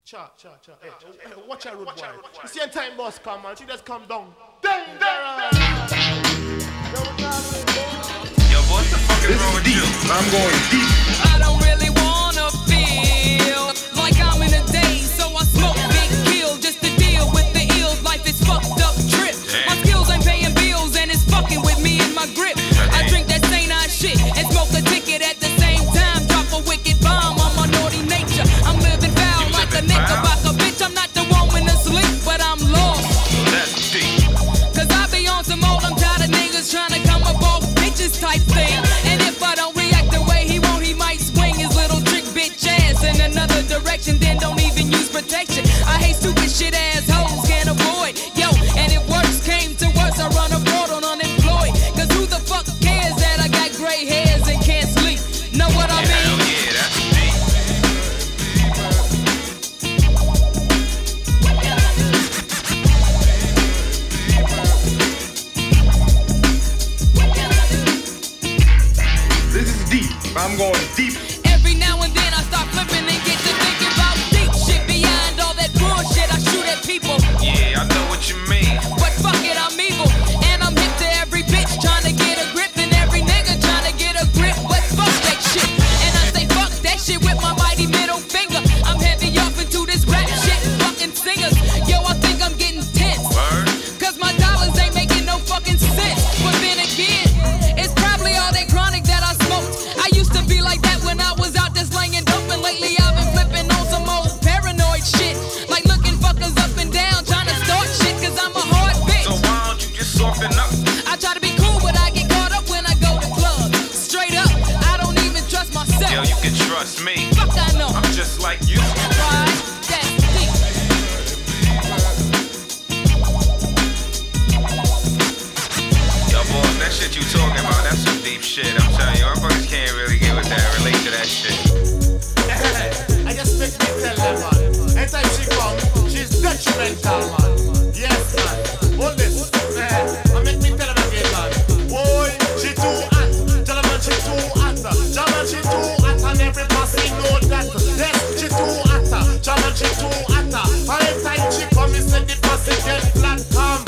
Hey, watch your road, boy. You see a time boss come, man. She just come down. Yo, what the fuck is wrong with you? I'm going deep. I don't really wanna feel like I'm in a daze, so I smoke big kill just to deal with the ills. Life is fucked up trip. My skills ain't paying bills and it's fucking with me in my grip. I drink that Saint Eye shit and smoke a ticket at the same time. Drop a wicked bomb on my naughty nature. I'm living foul like a knickerbocker. Bitch, I'm not the one when asleep, but I'm lost. That's deep. Cause I be on some old, I'm tired of niggas trying to come up off bitches type thing. And if I don't react the way he want, he might swing his little trick bitch ass in another direction, then don't even use protection. I hate stupid shit ass hoes, can't avoid. Yo, and if worse came to worse, I run abroad on unemployed. Cause who the fuck cares that I got gray hairs and can't sleep? Know what I mean? Hell yeah, that's deep. This is deep. I'm going deep. Every now and then I start flipping and get to thinking about deep shit beyond all that bullshit I shoot at people. Yeah, I know what you mean. But fuck it, I'm evil. And I'm hip to every bitch trying to get a grip, and every nigga trying to get a grip. But fuck that shit. And I say fuck that shit with my mighty middle finger. I'm heavy off into this rap shit, fucking singers. Yo, I think I'm getting tense. Word? Cause my dollars ain't making no fucking sense. But then again, it's probably all that chronic that I smoked. I used to be like that when I was out there slanging dope, and lately I've been flipping on some old paranoid shit. Like looking fuckers up and down, trying to start shit, cause I'm a hard bitch. So why don't you just soften up? I try to be cool, but I get caught up when I go to clubs. Straight up, I don't even trust myself. Yo, you can trust me. Fuck I know. I'm just like you. Right? That's deep. Yo, boss, that shit you talking about, that's some deep shit. I'm telling you, our fuckers can't really get with that, relate to that shit. I just make me tell them, man. Anytime she comes, she's detrimental, man. Yes, man. Hold this. I make me tell them again, man. Boy, she too hot. Gentlemen, she too hot. Gentlemen, she too hot. And every person know that. Yes, she too hot. Gentlemen, she too hot. And anytime she comes, he said the person get flat come.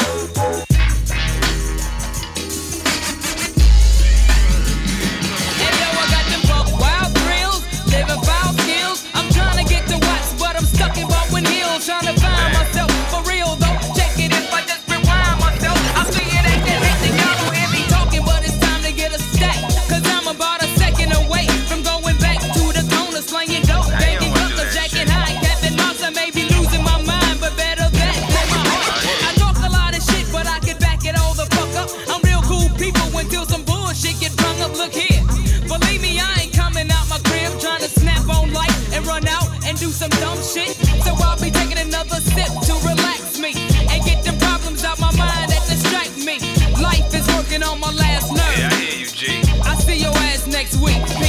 And yo, I got them buck wild thrills, living foul skills. I'm trying to get to Watts, but I'm stuck in Baldwin Hills, trying to find myself. For real though, check it if I just rewind myself. I see it ain't that hate, y'all don't hear me talking, but it's time to get a stack. Cause I'm about a second away from going back to the corner, slinging dope, I ain't banging wanna do guns, that jacking shit. high, capping mouse. I may be losing my mind, but better that than my heart. I talk a lot of shit, but I can back it all the fuck up. I'm real cool people until some bullshit get brung up. Look here, believe me, I ain't coming out my crib trying to snap on life and run out and do some dumb shit. So I'll be taking another sip to relax me and get them problems out my mind that distract me. Life is working on my last nerve. Yeah, I hear you, G. I see your ass next week.